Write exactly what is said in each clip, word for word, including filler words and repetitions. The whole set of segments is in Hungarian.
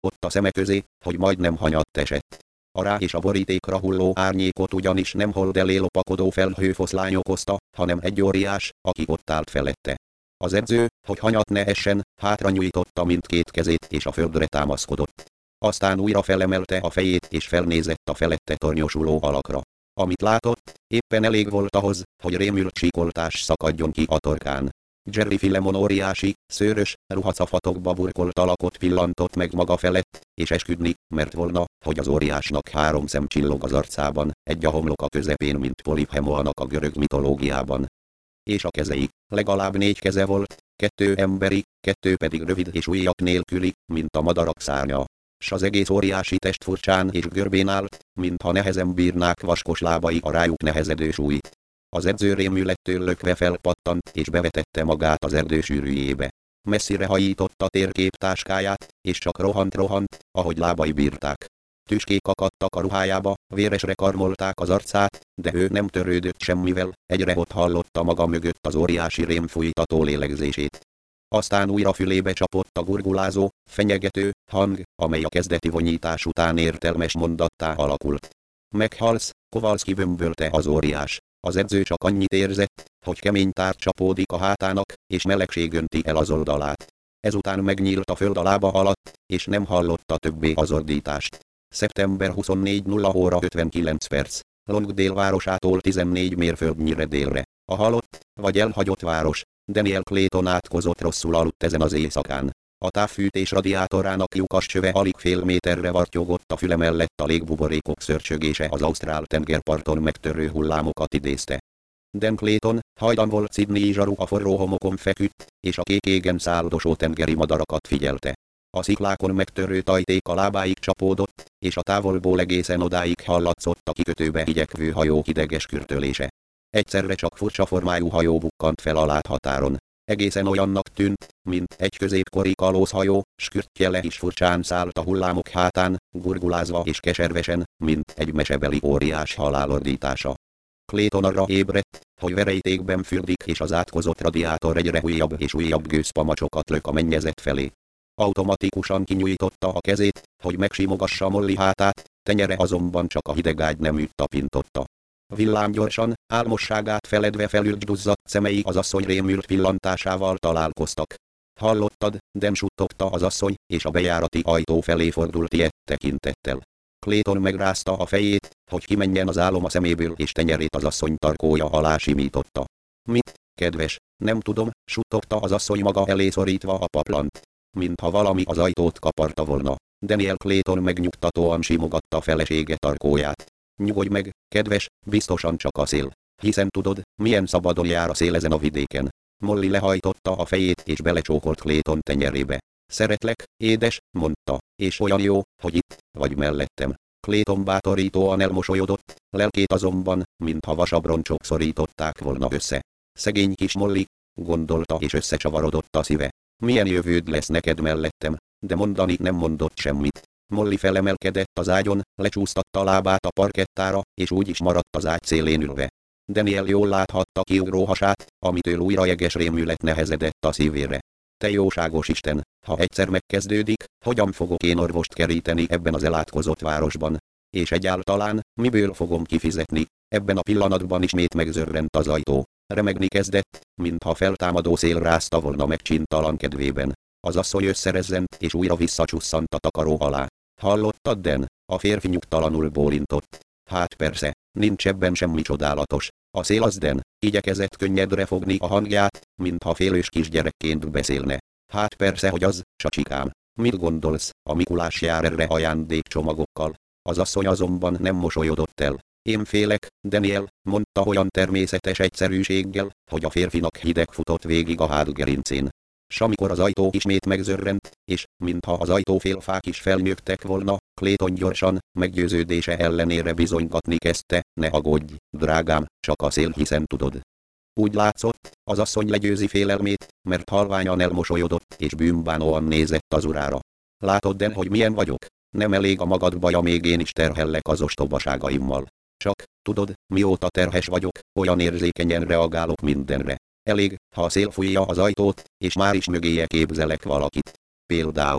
ott a szeme közé, hogy majdnem hanyatt esett. A rá és a borítékra hulló árnyékot ugyanis nem hold elé lopakodó felhőfoszlány okozta, hanem egy óriás, aki ott állt felette. Az edző, hogy hanyat ne essen, hátra nyújtotta mindkét kezét és a földre támaszkodott. Aztán újra felemelte a fejét és felnézett a felette tornyosuló alakra. Amit látott, éppen elég volt ahhoz, hogy rémült síkoltás szakadjon ki a torkán. Jerry Filemon óriási, szőrös, ruhacafatokba burkolt alakot pillantott meg maga felett, és esküdni, mert volna, hogy az óriásnak három szem csillog az arcában, egy a homloka közepén, mint Poliphemoanak a görög mitológiában. És a kezei, legalább négy keze volt, kettő emberi, kettő pedig rövid és ujjak nélküli, mint a madarak szárnya. S az egész óriási test furcsán és görbén állt, mintha nehezen bírnák vaskos lábai a rájuk nehezedő súlyt. Az edző rémülettől lökve felpattant és bevetette magát az erdő sűrűjébe. Messzire hajította térképtáskáját, és csak rohant-rohant, ahogy lábai bírták. Tüskék akadtak a ruhájába, véresre karmolták az arcát, de ő nem törődött semmivel, egyre ott hallotta maga mögött az óriási rém fújtató lélegzését. Aztán újra fülébe csapott a gurgulázó, fenyegető hang, amely a kezdeti vonyítás után értelmes mondattá alakult. Meghalsz, Kowalski bömbölte az óriás. Az edző csak annyit érzett, hogy kemény tárgy csapódik a hátának, és melegség önti el az oldalát. Ezután megnyílt a föld a lába alatt, és nem hallotta többé az ordítást. szeptember huszonnégy óra ötvenkilenc perc. Longdale városától tizennégy mérföldnyire délre. A halott, vagy elhagyott város. Daniel Clayton átkozott rosszul aludt ezen az éjszakán. A távfűtés radiátorának lyukas csöve alig fél méterre vartyogott a füle mellett, a légbuborékok szörcsögése az ausztrál tengerparton megtörő hullámokat idézte. Dan Clayton hajdan volt Sydney zsaru a forró homokon feküdt, és a kék égen száldosó tengeri madarakat figyelte. A sziklákon megtörő tajték a lábáig csapódott, és a távolból egészen odáig hallatszott a kikötőbe igyekvő hajó hideges kürtölése. Egyszerre csak furcsa formájú hajó bukkant fel a láthatáron. Egészen olyannak tűnt, mint egy középkori kalózhajó, s kürtjele is furcsán szállt a hullámok hátán, gurgulázva és keservesen, mint egy mesebeli óriás halálordítása. Clayton arra ébredt, hogy verejtékben fürdik, és az átkozott radiátor egyre újabb és újabb gőzpamacsokat lök a mennyezet felé. Automatikusan kinyújtotta a kezét, hogy megsimogassa Molly hátát, tenyere azonban csak a hideg ágyneműt tapintotta. Villámgyorsan, álmosságát feledve felülgyuzzadt szemei az asszony rémült pillantásával találkoztak. Hallottad, Dan suttogta az asszony, és a bejárati ajtó felé fordult ilyet tekintettel. Clayton megrázta a fejét, hogy kimenjen az álom a szeméből, és tenyerét az asszony tarkója alá simította. Mit, kedves, nem tudom, suttogta az asszony maga elé szorítva a paplant. Mintha valami az ajtót kaparta volna. Daniel Clayton megnyugtatóan simogatta felesége tarkóját. Nyugodj meg, kedves, biztosan csak a szél. Hiszen tudod, milyen szabadon jár a szél ezen a vidéken. Molly lehajtotta a fejét és belecsókolt Clayton tenyerébe. Szeretlek, édes, mondta, és olyan jó, hogy itt vagy mellettem. Clayton bátorítóan elmosolyodott, lelkét azonban, mintha vasabroncsok szorították volna össze. Szegény kis Molly, gondolta, és összecsavarodott a szíve. Milyen jövőd lesz neked mellettem, de mondani nem mondott semmit. Molly felemelkedett az ágyon, lecsúsztatta a lábát a parkettára, és úgy is maradt az ágy szélén ülve. Daniel jól láthatta kiugró hasát, amitől újra jeges rémület nehezedett a szívére. Te jóságos Isten, ha egyszer megkezdődik, hogyan fogok én orvost keríteni ebben az elátkozott városban? És egyáltalán, miből fogom kifizetni? Ebben a pillanatban ismét megzörrent az ajtó. Remegni kezdett, mintha feltámadó szél rázta volna meg csintalan kedvében. Az asszony összerezzent, és újra visszacsusszant a takaró alá. Hallottad, Dan? A férfi nyugtalanul bólintott. Hát persze, nincs ebben semmi csodálatos. A szél az, Dan, igyekezett könnyedre fogni a hangját, mintha félős kisgyerekként beszélne. Hát persze, hogy az, csacsikám. Mit gondolsz, a Mikulás jár erre ajándékcsomagokkal? Az asszony azonban nem mosolyodott el. Én félek, Daniel, mondta olyan természetes egyszerűséggel, hogy a férfinak hideg futott végig a hátgerincén. S amikor az ajtó ismét megzörrent, és, mintha az ajtófélfák is felnyögtek volna, Clayton gyorsan, meggyőződése ellenére bizonygatni kezdte, ne aggódj, drágám, csak a szél, hiszen tudod. Úgy látszott, az asszony legyőzi félelmét, mert halványan elmosolyodott és bűnbánóan nézett az urára. Látod, Dan, hogy milyen vagyok? Nem elég a magad baja, még én is terhellek az ostobaságaimmal. Csak, tudod, mióta terhes vagyok, olyan érzékenyen reagálok mindenre. Elég, ha a szél fújja az ajtót, és már is mögéje képzelek valakit. Például,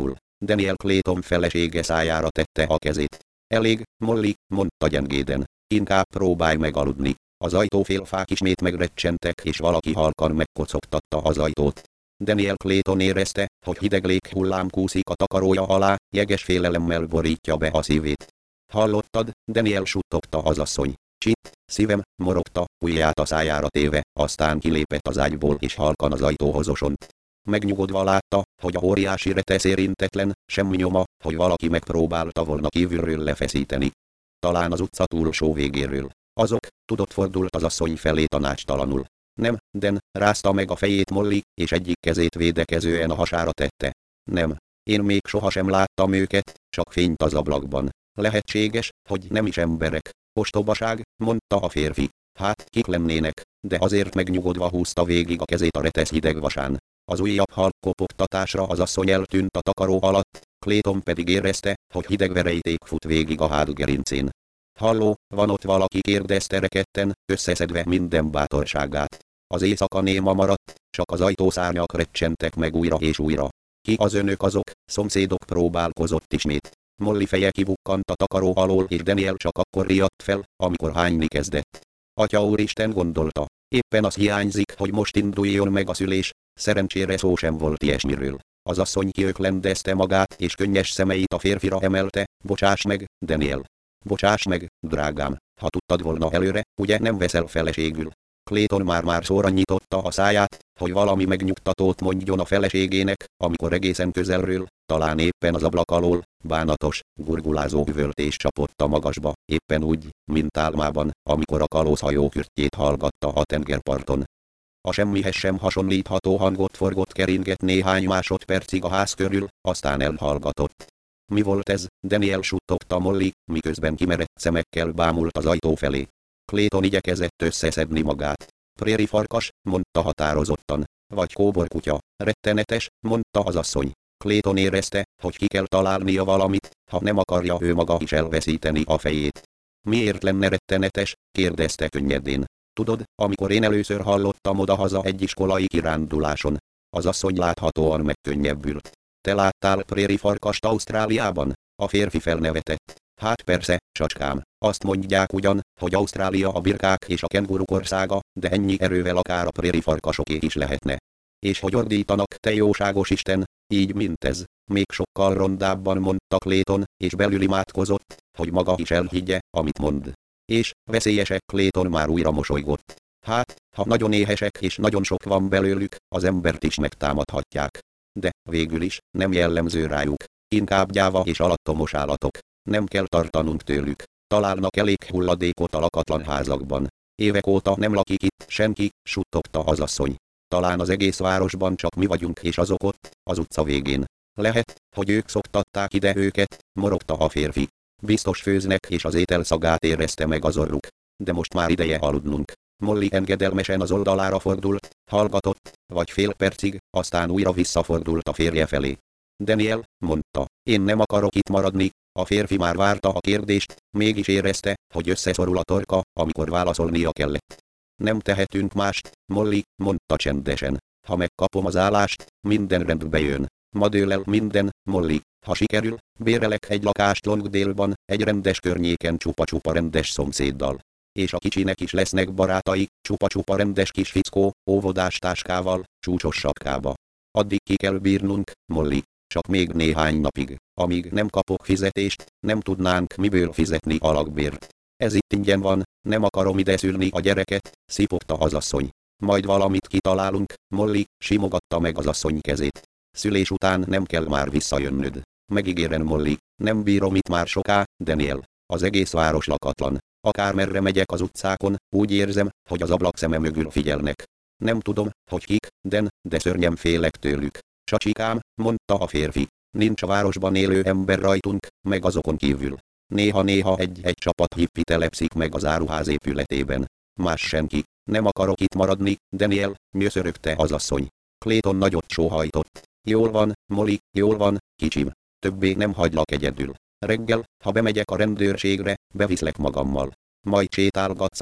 Daniel Clayton felesége szájára tette a kezét. Elég, Molly, mondta gyengéden. Inkább próbálj meg aludni. Az ajtófélfák ismét megrecsentek és valaki halkan megkocogtatta az ajtót. Daniel Clayton érezte, hogy hideg léghullám kúszik a takarója alá, jeges félelemmel borítja be a szívét. Hallottad? Daniel suttogta az asszony. Csit, szívem, morogta, ujját a szájára téve, aztán kilépett az ágyból és halkan az ajtóhoz osont. Megnyugodva látta, hogy a óriási retesz érintetlen, semmi nyoma, hogy valaki megpróbálta volna kívülről lefeszíteni. Talán az utca túlsó végéről. Azok, tudott, fordult az asszony felé tanácstalanul. Nem, Den, rázta meg a fejét Molly, és egyik kezét védekezően a hasára tette. Nem, én még sohasem láttam őket, csak fényt az ablakban. Lehetséges, hogy nem is emberek. Ostobaság, mondta a férfi. Hát, kik lennének, de azért megnyugodva húzta végig a kezét a retesz hideg vasán. Az újabb halk kopogtatásra az asszony eltűnt a takaró alatt, Clayton pedig érezte, hogy hideg veríték fut végig a hátgerincén. Halló, van ott valaki, kérdezte rekedten, összeszedve minden bátorságát. Az éjszaka néma maradt, csak az ajtószárnyak recsentek meg újra és újra. Ki az önök azok, szomszédok, próbálkozott ismét. Molly feje kibukkant a takaró alól és Daniel csak akkor riadt fel, amikor hányni kezdett. Atya úristen, gondolta, éppen az hiányzik, hogy most induljon meg a szülés, szerencsére szó sem volt ilyesmiről. Az asszony kiöklendezte magát és könnyes szemeit a férfira emelte, bocsáss meg, Daniel. Bocsáss meg, drágám, ha tudtad volna előre, ugye nem veszel feleségül. Clayton már-már szóra nyitotta a száját, hogy valami megnyugtatót mondjon a feleségének, amikor egészen közelről, talán éppen az ablak alól, bánatos, gurgulázó üvöltés csapott a magasba, éppen úgy, mint álmában, amikor a kalózhajó kürtjét hallgatta a tengerparton. A semmihez sem hasonlítható hangot forgott keringett néhány másodpercig a ház körül, aztán elhallgatott. Mi volt ez? Daniel suttogta Molly, miközben kimerett szemekkel bámult az ajtó felé. Clayton igyekezett összeszedni magát. Préri farkas, mondta határozottan. Vagy kóborkutya. Rettenetes, mondta az asszony. Clayton érezte, hogy ki kell találnia valamit, ha nem akarja ő maga is elveszíteni a fejét. Miért lenne rettenetes? Kérdezte könnyedén. Tudod, amikor én először hallottam odahaza egy iskolai kiránduláson. Az asszony láthatóan megkönnyebbült. Te láttál préri farkast Ausztráliában? A férfi felnevetett. Hát persze, sacskám, azt mondják ugyan, hogy Ausztrália a birkák és a kenguruk országa, de ennyi erővel akár a préri farkasoké is lehetne. És hogy ordítanak, te jóságos Isten, így mint ez, még sokkal rondábban, mondta Clayton, és belül imádkozott, hogy maga is elhiggye, amit mond. És, veszélyesek, Clayton már újra mosolygott. Hát, ha nagyon éhesek és nagyon sok van belőlük, az embert is megtámadhatják. De, végül is, nem jellemző rájuk. Inkább gyáva és alattomos állatok. Nem kell tartanunk tőlük. Találnak elég hulladékot a lakatlan házakban. Évek óta nem lakik itt senki, suttogta az asszony. Talán az egész városban csak mi vagyunk és azok ott, az utca végén. Lehet, hogy ők szoktatták ide őket, morogta a férfi. Biztos főznek és az étel szagát érezte meg az orruk. De most már ideje aludnunk. Molly engedelmesen az oldalára fordult, hallgatott, vagy fél percig, aztán újra visszafordult a férje felé. Daniel, mondta, én nem akarok itt maradni. A férfi már várta a kérdést, mégis érezte, hogy összeszorul a torka, amikor válaszolnia kellett. Nem tehetünk mást, Molly, mondta csendesen. Ha megkapom az állást, minden rendbe jön. Ma dől el minden, Molly. Ha sikerül, bérelek egy lakást Longdale-ban, egy rendes környéken csupa-csupa rendes szomszéddal. És a kicsinek is lesznek barátai, csupa-csupa rendes kis fickó, óvodás táskával, csúcsos sapkába. Addig ki kell bírnunk, Molly. Csak még néhány napig, amíg nem kapok fizetést, nem tudnánk miből fizetni a lakbért. Ez itt ingyen van, nem akarom ide szülni a gyereket, szipogta az asszony. Majd valamit kitalálunk, Molly, simogatta meg az asszony kezét. Szülés után nem kell már visszajönnöd. Megígérem, Molly, nem bírom itt már soká, Daniel. Az egész város lakatlan. Akármerre megyek az utcákon, úgy érzem, hogy az ablakszeme mögül figyelnek. Nem tudom, hogy kik, Den, de szörnyen félek tőlük. Sacsikám, mondta a férfi, nincs a városban élő ember rajtunk, meg azokon kívül. Néha-néha egy-egy csapat hippi telepszik meg az áruház épületében. Más senki. Nem akarok itt maradni, Daniel, nyöszörögte az asszony. Clayton nagyot sóhajtott. Jól van, Molly, jól van, kicsim. Többé nem hagylak egyedül. Reggel, ha bemegyek a rendőrségre, beviszlek magammal. Majd sétálgatsz a